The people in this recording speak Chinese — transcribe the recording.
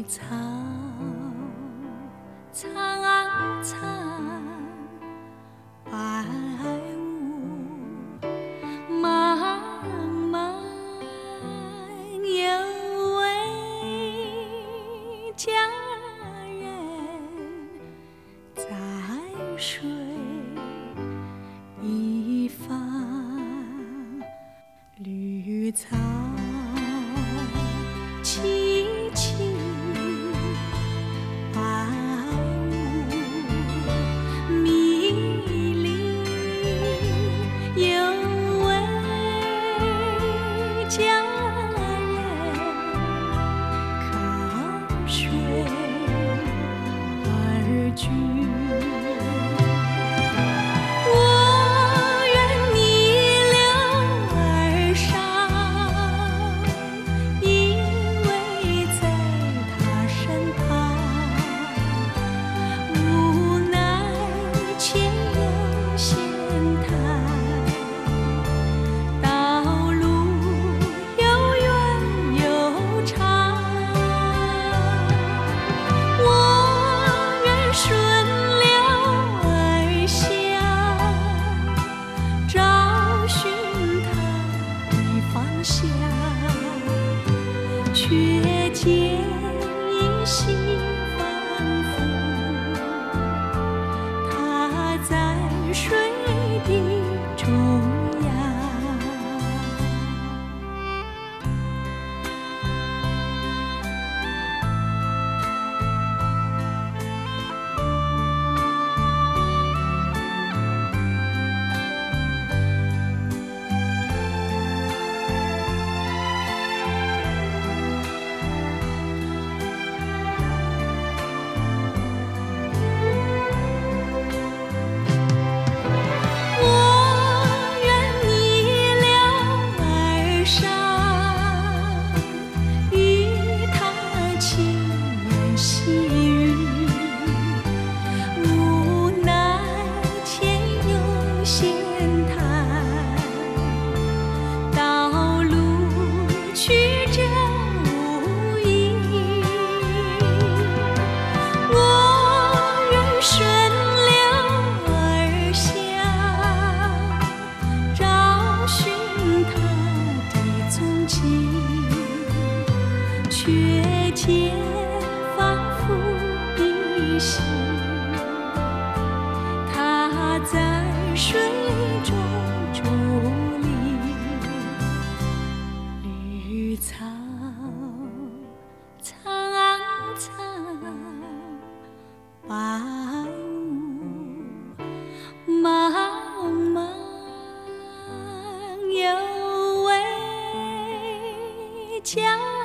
草苍苍，白雾茫茫，有位佳人在水一方，绿草萋萋，白雾迷离，有位佳人靠水而居。我愿逆流而上，依偎在他身旁，无奈前有险滩，道路又远又长。我愿顺流而下，找寻他的方向，却见依稀仿佛他在水的中央。我愿逆流而上，与他轻言细语，无奈前有险滩，道路曲折无依。我愿顺流而下，找寻他的踪迹，却见仿佛依稀他在水中伫立。绿草苍苍，白雾茫茫，有位佳